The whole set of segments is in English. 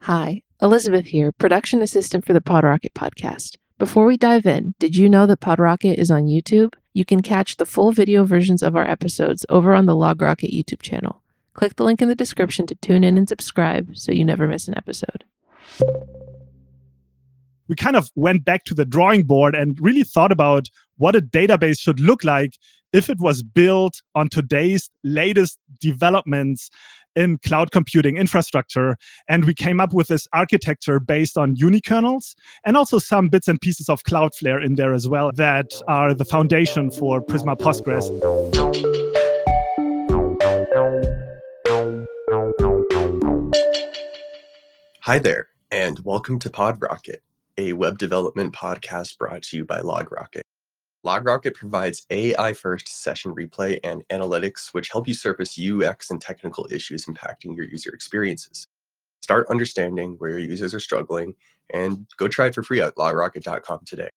Hi, Elizabeth here, production assistant for the PodRocket podcast. Before we dive in, did you know that PodRocket is on YouTube? You can catch the full video versions of our episodes over on the LogRocket YouTube channel. Click the link in the description to tune in and subscribe so you never miss an episode. We kind of went back to the drawing board and really thought about what a database should look like if it was built on today's latest developments in cloud computing infrastructure. And we came up with this architecture based on unikernels and also some bits and pieces of Cloudflare in there as well that are the foundation for Prisma Postgres. Hi there, and welcome to PodRocket, a web development podcast brought to you by LogRocket. LogRocket provides AI-first session replay and analytics, which help you surface UX and technical issues impacting your user experiences. Start understanding where your users are struggling, and go try it for free at logrocket.com today.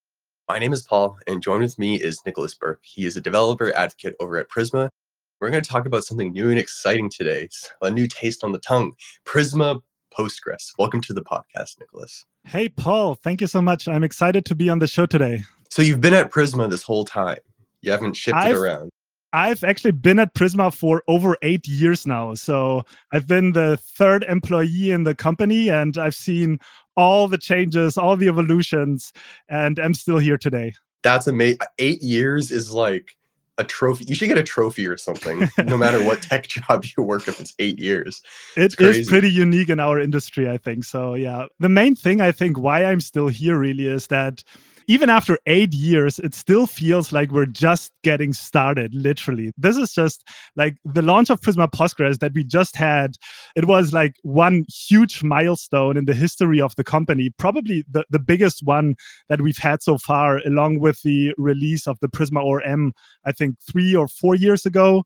My name is Paul, and joined with me is Nicholas Burke. He is a developer advocate over at Prisma. We're going to talk about something new and exciting today, a new taste on the tongue, Prisma Postgres. Welcome to the podcast, Nicholas. Hey, Paul, thank you so much. I'm excited to be on the show today. So you've been at Prisma this whole time. You haven't shifted around. I've actually been at Prisma for over 8 years now. So I've been the third employee in the company, and I've seen all the changes, all the evolutions, and I'm still here today. That's amazing. 8 years is like a trophy. You should get a trophy or something, no matter what tech job you work if it's 8 years. It is pretty unique in our industry, I think. So yeah, the main thing I think why I'm still here really is that even after 8 years, it still feels like we're just getting started, literally. This is just like the launch of Prisma Postgres that we just had. It was like one huge milestone in the history of the company, probably the biggest one that we've had so far, along with the release of the Prisma ORM, I think 3 or 4 years ago.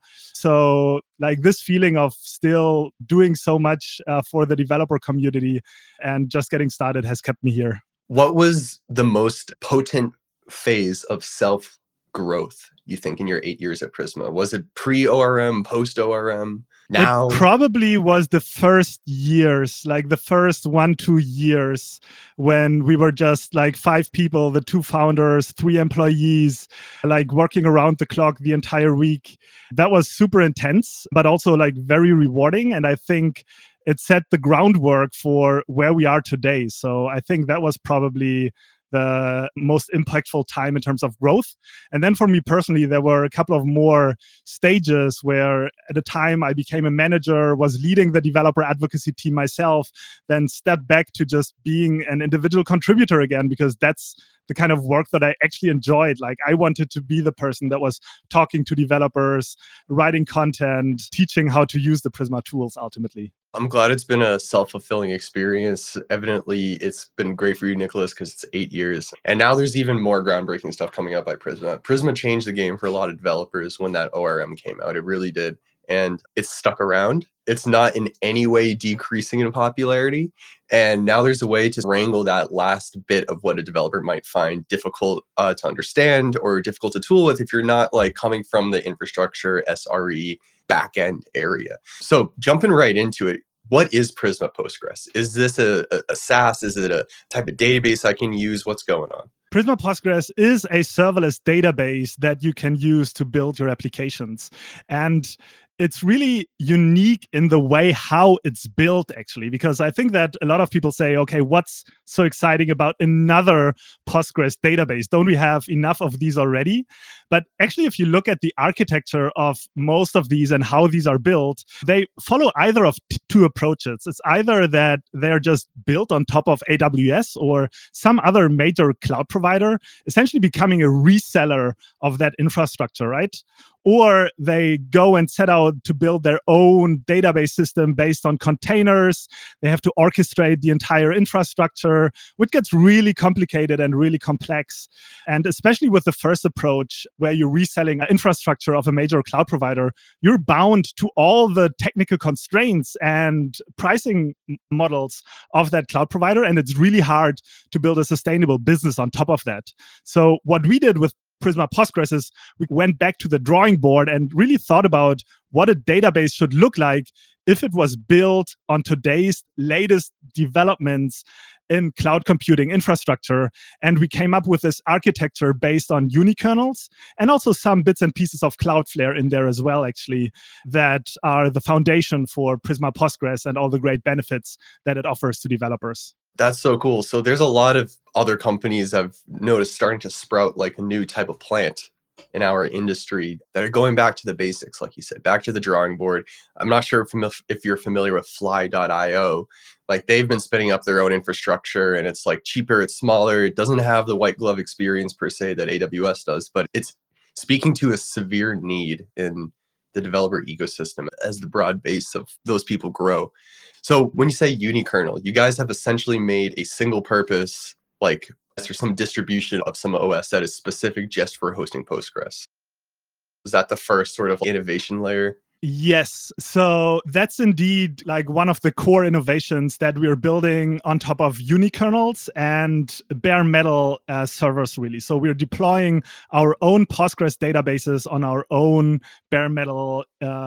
So like this feeling of still doing so much for the developer community and just getting started has kept me here. What was the most potent phase of self-growth, you think, in your 8 years at Prisma? Was it pre-ORM, post-ORM, now? It probably was the first years, like the first 1-2 years when we were just like 5 people, the 2 founders, 3 employees, like working around the clock the entire week. That was super intense, but also like very rewarding. And I think it set the groundwork for where we are today. So I think that was probably the most impactful time in terms of growth. And then for me personally, there were a couple of more stages where at the time I became a manager, was leading the developer advocacy team myself, then stepped back to just being an individual contributor again, because that's the kind of work that I actually enjoyed. Like I wanted to be the person that was talking to developers, writing content, teaching how to use the Prisma tools ultimately. I'm glad it's been a self-fulfilling experience. Evidently, it's been great for you, Nicholas, because it's 8 years. And now there's even more groundbreaking stuff coming up by Prisma. Prisma changed the game for a lot of developers when that ORM came out. It really did. And it's stuck around. It's not in any way decreasing in popularity. And now there's a way to wrangle that last bit of what a developer might find difficult to understand or difficult to tool with if you're not like coming from the infrastructure, SRE, backend area. So jumping right into it, what is Prisma Postgres? Is this a SaaS? Is it a type of database I can use? What's going on? Prisma Postgres is a serverless database that you can use to build your applications. And it's really unique in the way how it's built, actually, because I think that a lot of people say, okay, what's so exciting about another Postgres database? Don't we have enough of these already? But actually, if you look at the architecture of most of these and how these are built, they follow either of 2 approaches. It's either that they're just built on top of AWS or some other major cloud provider, essentially becoming a reseller of that infrastructure, right? Or they go and set out to build their own database system based on containers. They have to orchestrate the entire infrastructure, which gets really complicated and really complex. And especially with the first approach, where you're reselling infrastructure of a major cloud provider, you're bound to all the technical constraints and pricing models of that cloud provider. And it's really hard to build a sustainable business on top of that. So what we did with Prisma Postgres is we went back to the drawing board and really thought about what a database should look like if it was built on today's latest developments in cloud computing infrastructure. And we came up with this architecture based on unikernels and also some bits and pieces of Cloudflare in there as well, actually, that are the foundation for Prisma Postgres and all the great benefits that it offers to developers. That's so cool. So there's a lot of other companies I've noticed starting to sprout like a new type of plant in our industry that are going back to the basics, like you said, back to the drawing board. I'm not sure if you're familiar with Fly.io. Like they've been spinning up their own infrastructure, and it's like cheaper, it's smaller, it doesn't have the white glove experience per se that AWS does, but it's speaking to a severe need in the developer ecosystem as the broad base of those people grow. So when you say unikernel, you guys have essentially made a single purpose, like or some distribution of some OS that is specific just for hosting Postgres. Is that the first sort of innovation layer? Yes. So that's indeed like one of the core innovations that we're building on top of unikernels and bare metal servers, really. So we're deploying our own Postgres databases on our own bare metal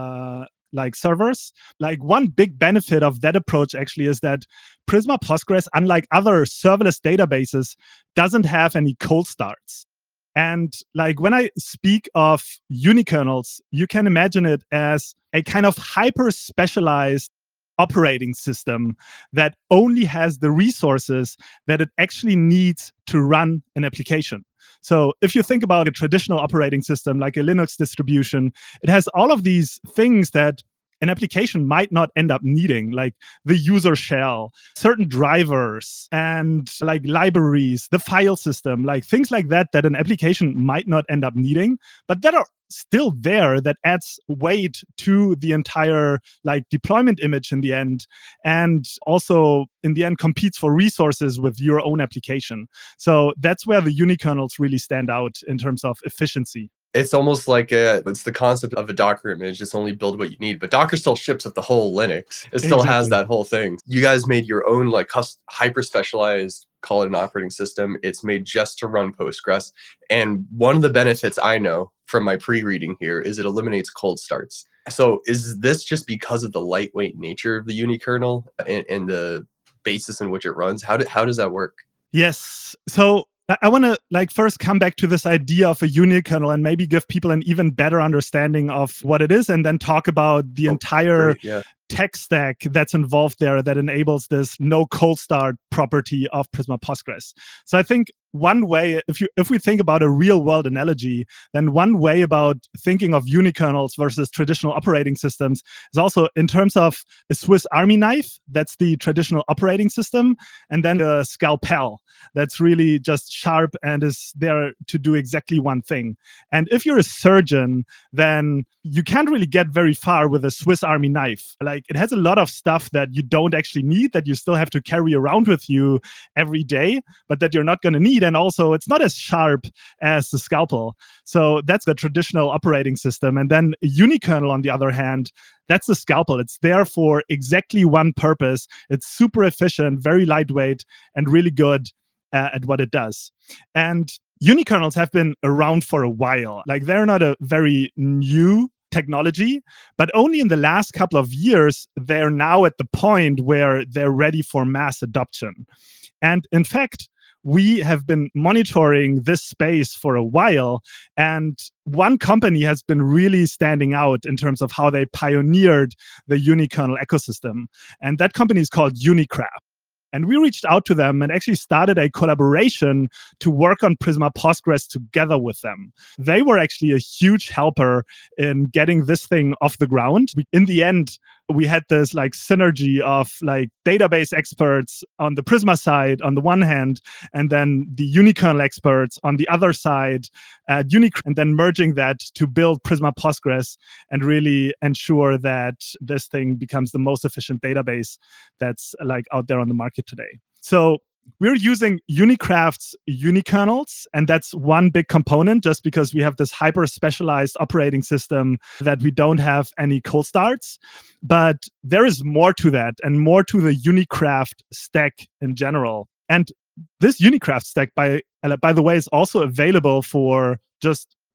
like servers. Like one big benefit of that approach actually is that Prisma Postgres, unlike other serverless databases, doesn't have any cold starts. And like when I speak of unikernels, you can imagine it as a kind of hyper specialized operating system that only has the resources that it actually needs to run an application. So if you think about a traditional operating system like a Linux distribution, it has all of these things that an application might not end up needing, like the user shell, certain drivers, and like libraries, the file system, like things like that an application might not end up needing, but that are still there, that adds weight to the entire like deployment image in the end, and also in the end competes for resources with your own application. So that's where the unikernels really stand out in terms of efficiency. It's almost like it's the concept of a Docker image. Just only build what you need, but Docker still ships with the whole Linux. It still has that whole thing. You guys made your own like hyper specialized, call it an operating system. It's made just to run Postgres. And one of the benefits I know from my pre-reading here is it eliminates cold starts. So is this just because of the lightweight nature of the unikernel and the basis in which it runs? How does that work? Yes. So I want to like first come back to this idea of a unikernel and maybe give people an even better understanding of what it is, and then talk about the entire tech stack that's involved there that enables this no cold start property of Prisma Postgres. So I think one way, if we think about a real world analogy, then one way about thinking of unikernels versus traditional operating systems is also in terms of a Swiss Army knife, that's the traditional operating system, and then a scalpel that's really just sharp and is there to do exactly one thing. And if you're a surgeon, then you can't really get very far with a Swiss Army knife. Like it has a lot of stuff that you don't actually need, that you still have to carry around with you every day, but that you're not going to need. And also it's not as sharp as the scalpel. So that's the traditional operating system. And then a unikernel, on the other hand, that's the scalpel. It's there for exactly one purpose. It's super efficient, very lightweight, and really good at what it does. And unikernels have been around for a while. Like they're not a very new technology, but only in the last couple of years, they're now at the point where they're ready for mass adoption. And in fact, we have been monitoring this space for a while, and one company has been really standing out in terms of how they pioneered the unikernel ecosystem. And that company is called Unicraft. And we reached out to them and actually started a collaboration to work on Prisma Postgres together with them. They were actually a huge helper in getting this thing off the ground. In the end, we had this like synergy of like database experts on the Prisma side on the one hand, and then the unikernel experts on the other side at Unicraft, and then merging that to build Prisma Postgres and really ensure that this thing becomes the most efficient database that's like out there on the market today. So we're using Unicraft's unikernels, and that's one big component just because we have this hyper specialized operating system that we don't have any cold starts. But there is more to that and more to the Unicraft stack in general. And this Unicraft stack, by the way, is also available for just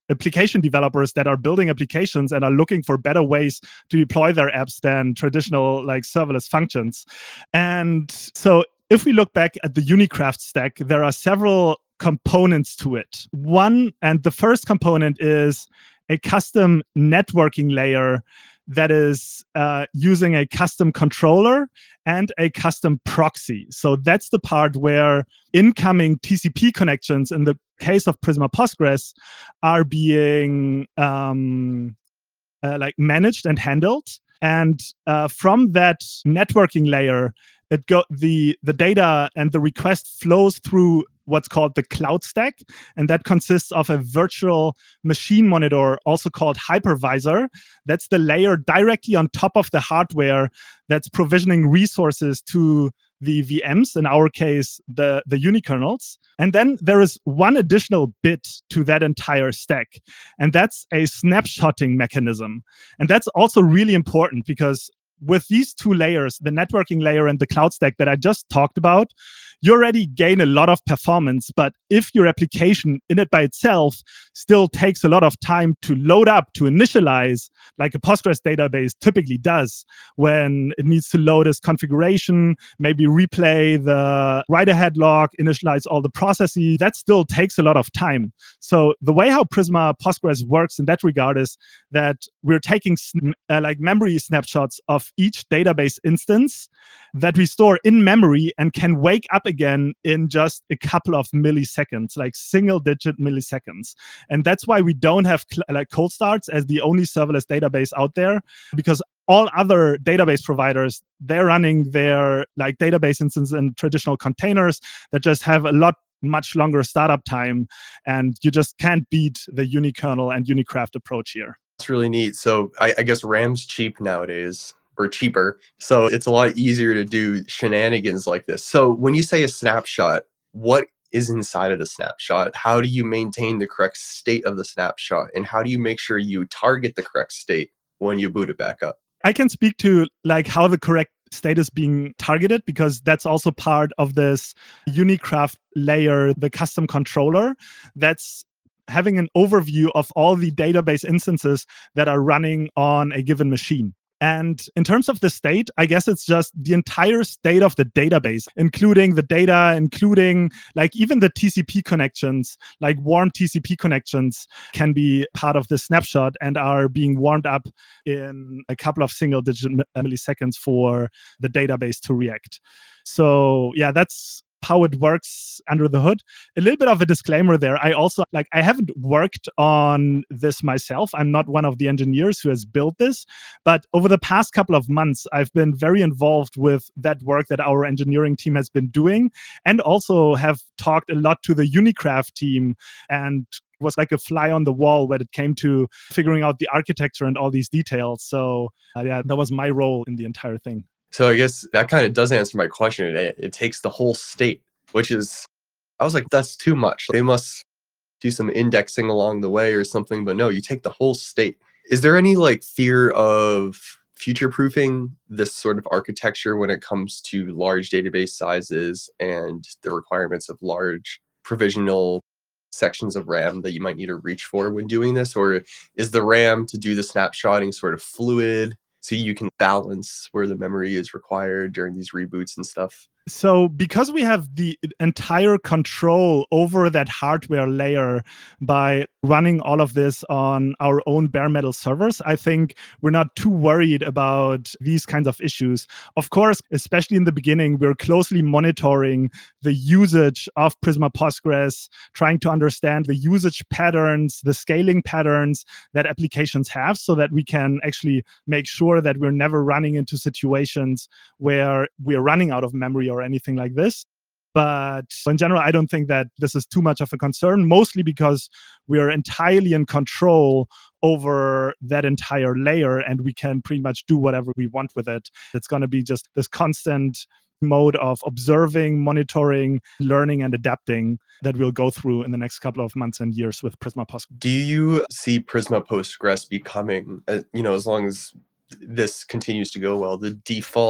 application developers that are building applications and are looking for better ways to deploy their apps than traditional like serverless functions. And so if we look back at the Unicraft stack, there are several components to it. One, and the first component is a custom networking layer that is using a custom controller and a custom proxy. So that's the part where incoming TCP connections, in the case of Prisma Postgres, are being like managed and handled. And from that networking layer, the data and the request flows through what's called the cloud stack, and that consists of a virtual machine monitor, also called hypervisor. That's the layer directly on top of the hardware that's provisioning resources to the VMs, in our case, the unikernels. And then there is one additional bit to that entire stack, and that's a snapshotting mechanism. And that's also really important because with these two layers, the networking layer and the cloud stack that I just talked about, you already gain a lot of performance. But if your application in it by itself still takes a lot of time to load up, to initialize, like a Postgres database typically does when it needs to load its configuration, maybe replay the write-ahead log, initialize all the processes, that still takes a lot of time. So the way how Prisma Postgres works in that regard is that we're taking like memory snapshots of each database instance that we store in memory and can wake up again in just a couple of milliseconds, like single-digit milliseconds. And that's why we don't have like cold starts as the only serverless database out there, because all other database providers, they're running their like database instances in traditional containers that just have a much longer startup time, and you just can't beat the unikernel and Unicraft approach here. It's really neat. So I guess RAM's cheap nowadays, or cheaper. So it's a lot easier to do shenanigans like this. So when you say a snapshot, what is inside of the snapshot? How do you maintain the correct state of the snapshot? And how do you make sure you target the correct state when you boot it back up? I can speak to like how the correct state is being targeted, because that's also part of this Unicraft layer, the custom controller, that's having an overview of all the database instances that are running on a given machine. And in terms of the state, I guess it's just the entire state of the database, including the data, including like even the TCP connections, like warm TCP connections can be part of the snapshot and are being warmed up in a couple of single-digit milliseconds for the database to react. So yeah, that's how it works under the hood. A little bit of a disclaimer there. I haven't worked on this myself. I'm not one of the engineers who has built this, but over the past couple of months, I've been very involved with that work that our engineering team has been doing, and also have talked a lot to the Unicraft team, and was like a fly on the wall when it came to figuring out the architecture and all these details. So yeah, that was my role in the entire thing. So I guess that kind of does answer my question. It takes the whole state, which is, I was like, that's too much. They must do some indexing along the way or something, but no, you take the whole state. Is there any like fear of future-proofing this sort of architecture when it comes to large database sizes and the requirements of large provisional sections of RAM that you might need to reach for when doing this? Or is the RAM to do the snapshotting sort of fluid, so you can balance where the memory is required during these reboots and stuff? So because we have the entire control over that hardware layer by running all of this on our own bare metal servers, I think we're not too worried about these kinds of issues. Of course, especially in the beginning, we're closely monitoring the usage of Prisma Postgres, trying to understand the usage patterns, the scaling patterns that applications have, so that we can actually make sure that we're never running into situations where we're running out of memory or anything like this. But in general, I don't think that this is too much of a concern, mostly because we are entirely in control over that entire layer, and we can pretty much do whatever we want with it. It's going to be just this constant mode of observing, monitoring, learning, and adapting that we'll go through in the next couple of months and years with Prisma Postgres. Do you see Prisma Postgres becoming, as long as this continues to go well, the default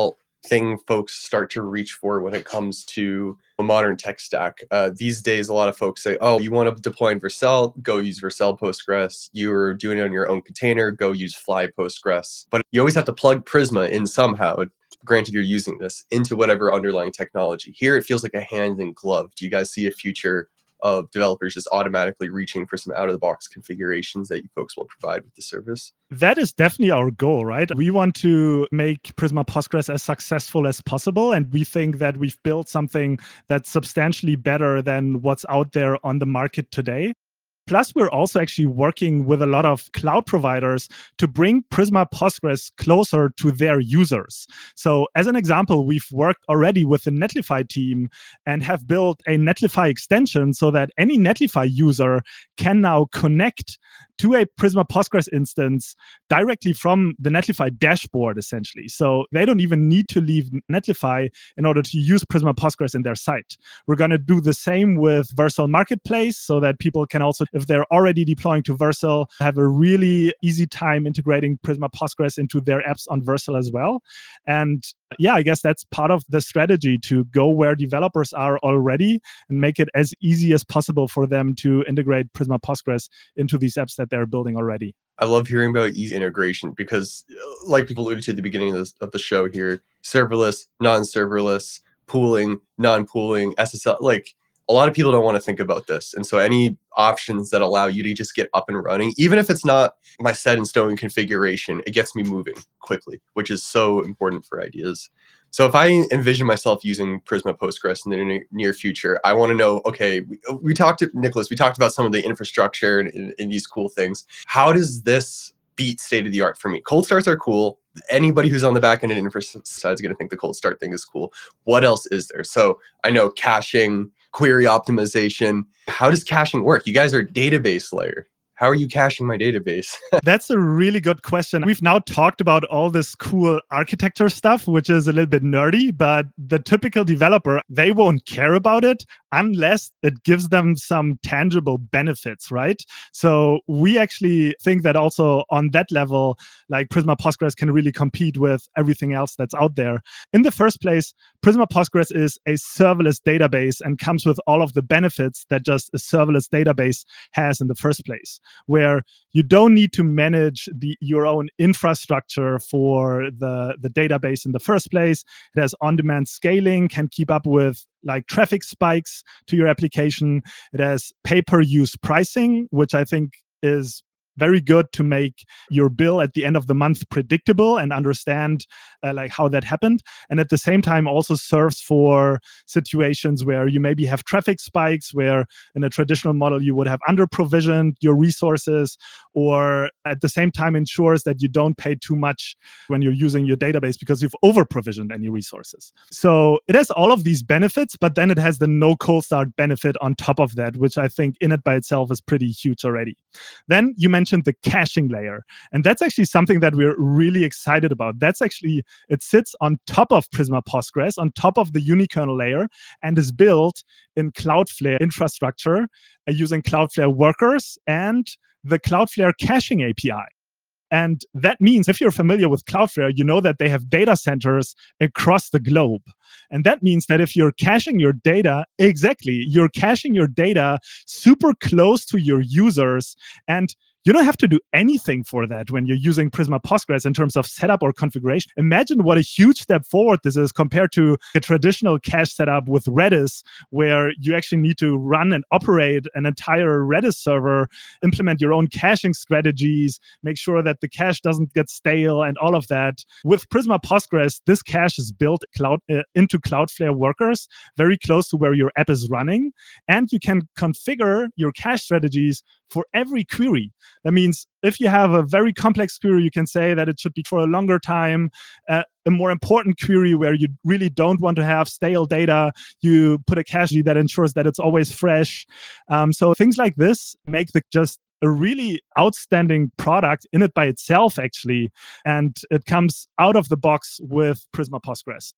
thing folks start to reach for when it comes to a modern tech stack. These days, a lot of folks say, oh, you want to deploy in Vercel, go use Vercel Postgres. You're doing it on your own container, go use Fly Postgres. But you always have to plug Prisma in somehow, granted you're using this, into whatever underlying technology. Here, it feels like a hand in glove. Do you guys see a future of developers just automatically reaching for some out-of-the-box configurations that you folks will provide with the service? That is definitely our goal, right? We want to make Prisma Postgres as successful as possible. And we think that we've built something that's substantially better than what's out there on the market today. Plus, we're also actually working with a lot of cloud providers to bring Prisma Postgres closer to their users. So as an example, we've worked already with the Netlify team and have built a Netlify extension so that any Netlify user can now connect to a Prisma Postgres instance directly from the Netlify dashboard, essentially. So they don't even need to leave Netlify in order to use Prisma Postgres in their site. We're going to do the same with Vercel Marketplace so that people can also, if they're already deploying to Vercel, have a really easy time integrating Prisma Postgres into their apps on Vercel as well. And yeah, I guess that's part of the strategy, to go where developers are already and make it as easy as possible for them to integrate Prisma Postgres into these apps that they're building already. I love hearing about easy integration because, like people alluded to at the beginning of the show here, serverless, non-serverless, pooling, non-pooling, SSL, like a lot of people don't want to think about this. And so any options that allow you to just get up and running, even if it's not my set in stone configuration, it gets me moving quickly, which is so important for ideas. So if I envision myself using Prisma Postgres in the near future, I want to know, okay, we talked to Nicholas, we talked about some of the infrastructure and these cool things. How does this beat state of the art for me? Cold starts are cool. Anybody who's on the back end and infra side is going to think the cold start thing is cool. What else is there? So I know caching, query optimization. How does caching work? You guys are a database layer. How are you caching my database? That's a really good question. We've now talked about all this cool architecture stuff, which is a little bit nerdy, but the typical developer, they won't care about it unless it gives them some tangible benefits, right? So we actually think that also on that level, like Prisma Postgres can really compete with everything else that's out there. In the first place, Prisma Postgres is a serverless database and comes with all of the benefits that just a serverless database has in the first place, where you don't need to manage your own infrastructure for the database in the first place. It has on-demand scaling, can keep up with like traffic spikes to your application. It has pay-per-use pricing, which I think is very good to make your bill at the end of the month predictable and understand like how that happened. And at the same time also serves for situations where you maybe have traffic spikes, where in a traditional model you would have under-provisioned your resources, or at the same time ensures that you don't pay too much when you're using your database because you've over-provisioned any resources. So it has all of these benefits, but then it has the no cold start benefit on top of that, which I think in it by itself is pretty huge already. Then you mentioned the caching layer. And that's actually something that we're really excited about. That's actually, it sits on top of Prisma Postgres, on top of the unikernel layer, and is built in Cloudflare infrastructure using Cloudflare workers and the Cloudflare caching API. And that means if you're familiar with Cloudflare, you know that they have data centers across the globe. And that means that if you're caching your data, you're caching your data super close to your users, and you don't have to do anything for that when you're using Prisma Postgres in terms of setup or configuration. Imagine what a huge step forward this is compared to a traditional cache setup with Redis, where you actually need to run and operate an entire Redis server, implement your own caching strategies, make sure that the cache doesn't get stale and all of that. With Prisma Postgres, this cache is built into Cloudflare workers, very close to where your app is running. And you can configure your cache strategies for every query. That means if you have a very complex query, you can say that it should be for a longer time. A more important query where you really don't want to have stale data, you put a cache that ensures that it's always fresh. So things like this make just a really outstanding product in it by itself, actually. And it comes out of the box with Prisma Postgres.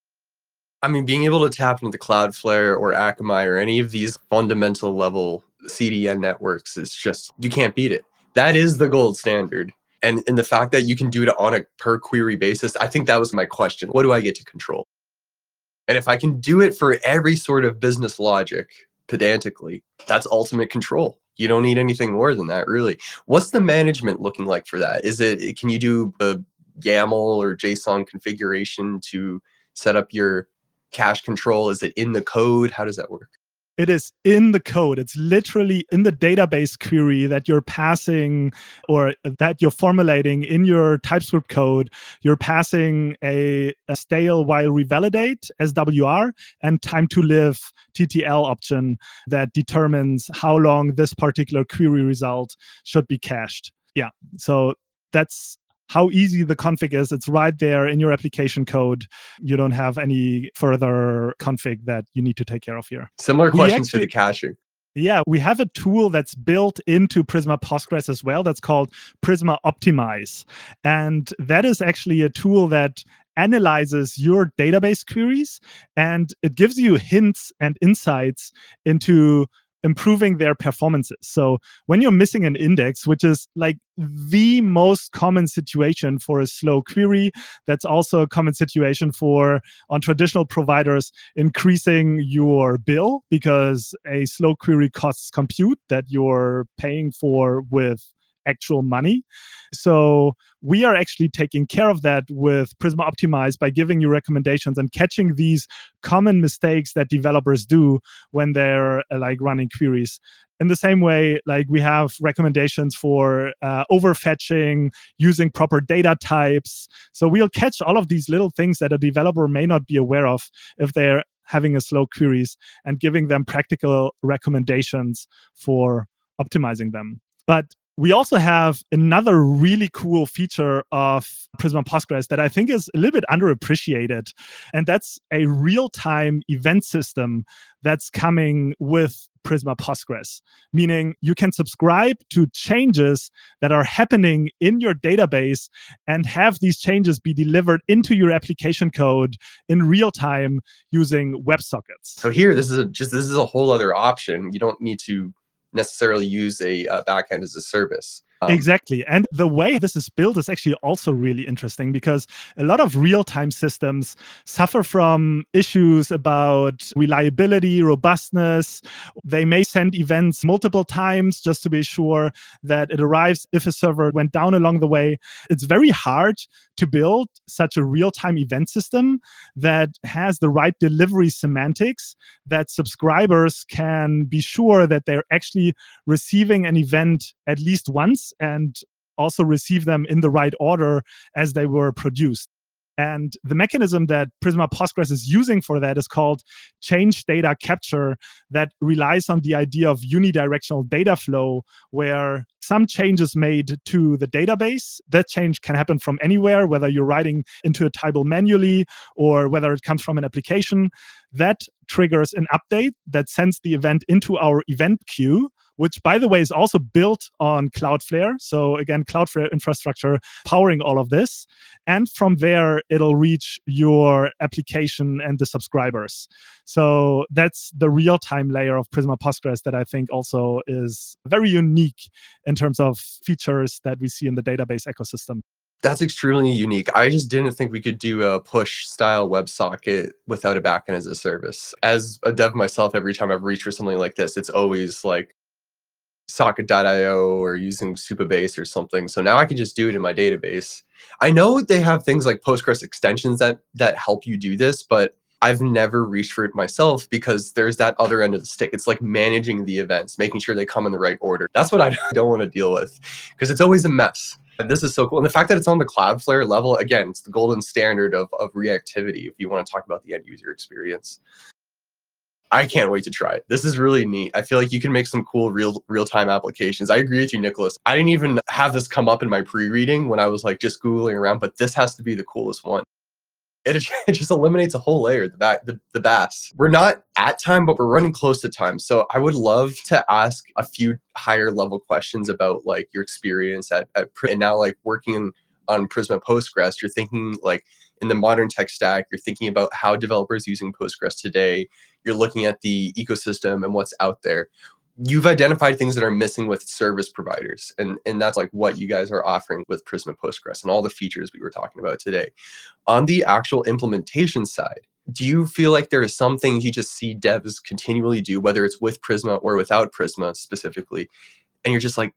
I mean, being able to tap into Cloudflare or Akamai or any of these fundamental level CDN networks is just, you can't beat it. That is the gold standard. And the fact that you can do it on a per query basis, I think that was my question. What do I get to control? And if I can do it for every sort of business logic, pedantically, that's ultimate control. You don't need anything more than that, really. What's the management looking like for that? Can you do the YAML or JSON configuration to set up your cache control? Is it in the code? How does that work? It is in the code. It's literally in the database query that you're passing or that you're formulating in your TypeScript code. You're passing a stale while revalidate SWR and time to live TTL option that determines how long this particular query result should be cached. Yeah, so that's how easy the config is. It's right there in your application code. You don't have any further config that you need to take care of here. Similar questions for the caching. Yeah, we have a tool that's built into Prisma Postgres as well that's called Prisma Optimize. And that is actually a tool that analyzes your database queries, and it gives you hints and insights into improving their performances. So when you're missing an index, which is like the most common situation for a slow query, that's also a common situation for, on traditional providers, increasing your bill because a slow query costs compute that you're paying for with actual money. So we are actually taking care of that with Prisma Optimize by giving you recommendations and catching these common mistakes that developers do when they're like running queries. In the same way, like we have recommendations for overfetching, using proper data types. So we'll catch all of these little things that a developer may not be aware of if they're having a slow queries, and giving them practical recommendations for optimizing them. But we also have another really cool feature of Prisma Postgres that I think is a little bit underappreciated, and that's a real-time event system that's coming with Prisma Postgres, meaning you can subscribe to changes that are happening in your database and have these changes be delivered into your application code in real time using WebSockets. So here, this is a whole other option. You don't need to necessarily use a backend as a service. Exactly. And the way this is built is actually also really interesting because a lot of real-time systems suffer from issues about reliability, robustness. They may send events multiple times just to be sure that it arrives if a server went down along the way. It's very hard to build such a real-time event system that has the right delivery semantics, that subscribers can be sure that they're actually receiving an event at least once and also receive them in the right order as they were produced. And the mechanism that Prisma Postgres is using for that is called change data capture, that relies on the idea of unidirectional data flow, where some changes made to the database, that change can happen from anywhere, whether you're writing into a table manually or whether it comes from an application. That triggers an update that sends the event into our event queue, which, by the way, is also built on Cloudflare. So again, Cloudflare infrastructure powering all of this. And from there, it'll reach your application and the subscribers. So that's the real-time layer of Prisma Postgres that I think also is very unique in terms of features that we see in the database ecosystem. That's extremely unique. I just didn't think we could do a push-style WebSocket without a backend as a service. As a dev myself, every time I've reached for something like this, it's always like socket.io or using Supabase or something. So now I can just do it in my database. I know they have things like Postgres extensions that help you do this, but I've never reached for it myself because there's that other end of the stick. It's like managing the events, making sure they come in the right order. That's what I don't want to deal with because it's always a mess. And this is so cool. And the fact that it's on the Cloudflare level, again, it's the golden standard of reactivity if you want to talk about the end user experience. I can't wait to try it. This is really neat. I feel like you can make some cool real-time applications. I agree with you, Nicholas. I didn't even have this come up in my pre-reading when I was like just Googling around, but this has to be the coolest one. It just eliminates a whole layer, the BAS. We're not at time, but we're running close to time. So I would love to ask a few higher level questions about like your experience at and now like working on Prisma Postgres. You're thinking like in the modern tech stack, you're thinking about how developers using Postgres today. You're looking at the ecosystem and what's out there. You've identified things that are missing with service providers. And that's like what you guys are offering with Prisma Postgres and all the features we were talking about today. On the actual implementation side, Do you feel like there are some things you just see devs continually do, whether it's with Prisma or without Prisma specifically, and you're just like,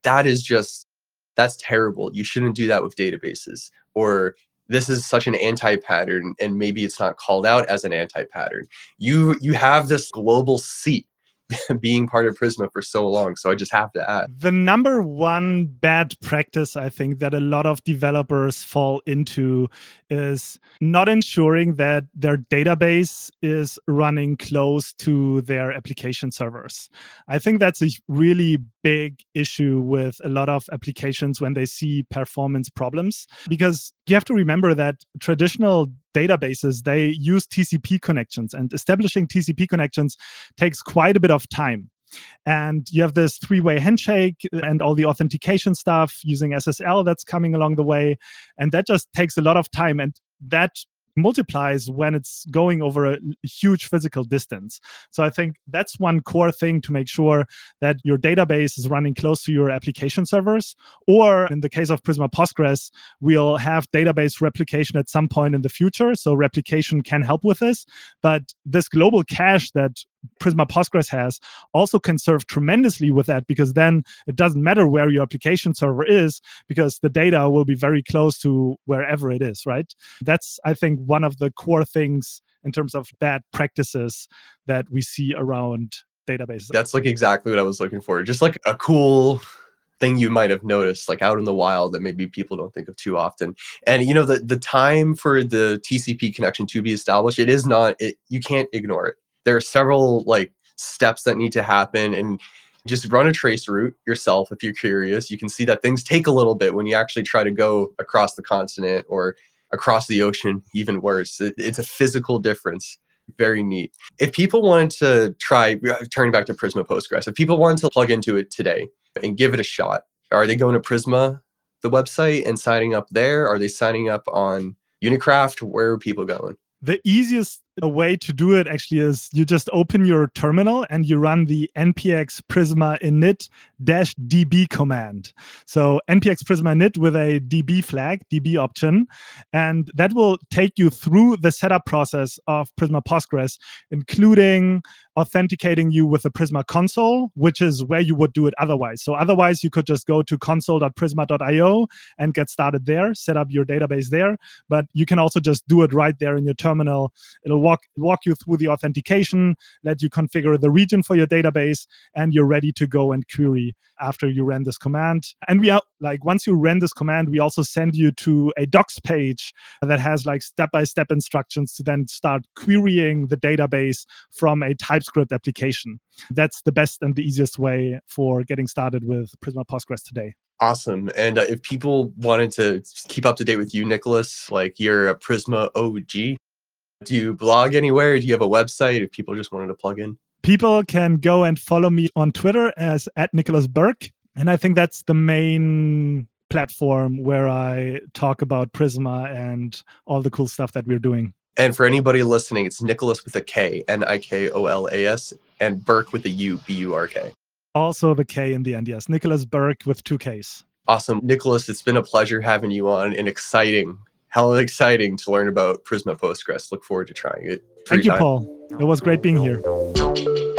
that's terrible. You shouldn't do that with databases. Or this is such an anti-pattern, and maybe it's not called out as an anti-pattern. You have this global seat being part of Prisma for so long. So I just have to add. The number one bad practice I think that a lot of developers fall into is not ensuring that their database is running close to their application servers. I think that's a really big issue with a lot of applications when they see performance problems, because you have to remember that traditional databases, they use TCP connections, and establishing TCP connections takes quite a bit of time. And you have this three-way handshake and all the authentication stuff using SSL that's coming along the way. And that just takes a lot of time. And that multiplies when it's going over a huge physical distance. So I think that's one core thing to make sure that your database is running close to your application servers. Or in the case of Prisma Postgres, we'll have database replication at some point in the future. So replication can help with this. But this global cache that Prisma Postgres has also can serve tremendously with that, because then it doesn't matter where your application server is, because the data will be very close to wherever it is, right? That's, I think, one of the core things in terms of bad practices that we see around databases. That's like exactly what I was looking for. Just like a cool thing you might have noticed like out in the wild that maybe people don't think of too often. And you know, the time for the TCP connection to be established, you can't ignore it. There are several like steps that need to happen, and just run a trace route yourself if you're curious. You can see that things take a little bit when you actually try to go across the continent or across the ocean, even worse. It's a physical difference. Very neat. If people wanted to try, turning back to Prisma Postgres, if people wanted to plug into it today and give it a shot, are they going to Prisma, the website, and signing up there? Are they signing up on Unicraft? Where are people going? The easiest way to do it actually is you just open your terminal and you run the npx prisma init-db command. So npx prisma init with a db flag, db option, and that will take you through the setup process of Prisma Postgres, including authenticating you with the Prisma console, which is where you would do it otherwise. So otherwise, you could just go to console.prisma.io and get started there, set up your database there. But you can also just do it right there in your terminal. It'll walk you through the authentication, let you configure the region for your database, and you're ready to go and query after you ran this command. And we are like, once you ran this command, we also send you to a docs page that has like step-by-step instructions to then start querying the database from a TypeScript application. That's the best and the easiest way for getting started with Prisma Postgres today. Awesome. And if people wanted to keep up to date with you, Nicholas, like you're a Prisma OG, do you blog anywhere? Do you have a website if people just wanted to plug in? People can go and follow me on Twitter as @NicholasBurke. And I think that's the main platform where I talk about Prisma and all the cool stuff that we're doing. And for anybody listening, it's Nicholas with a K, Nikolas, and Burke with a U, B-U-R-K. Also the K in the end, yes. Nicholas Burke with 2 Ks. Awesome. Nicholas, it's been a pleasure having you on, and hella exciting to learn about Prisma Postgres. Look forward to trying it. Thank you, Paul. It was great being here.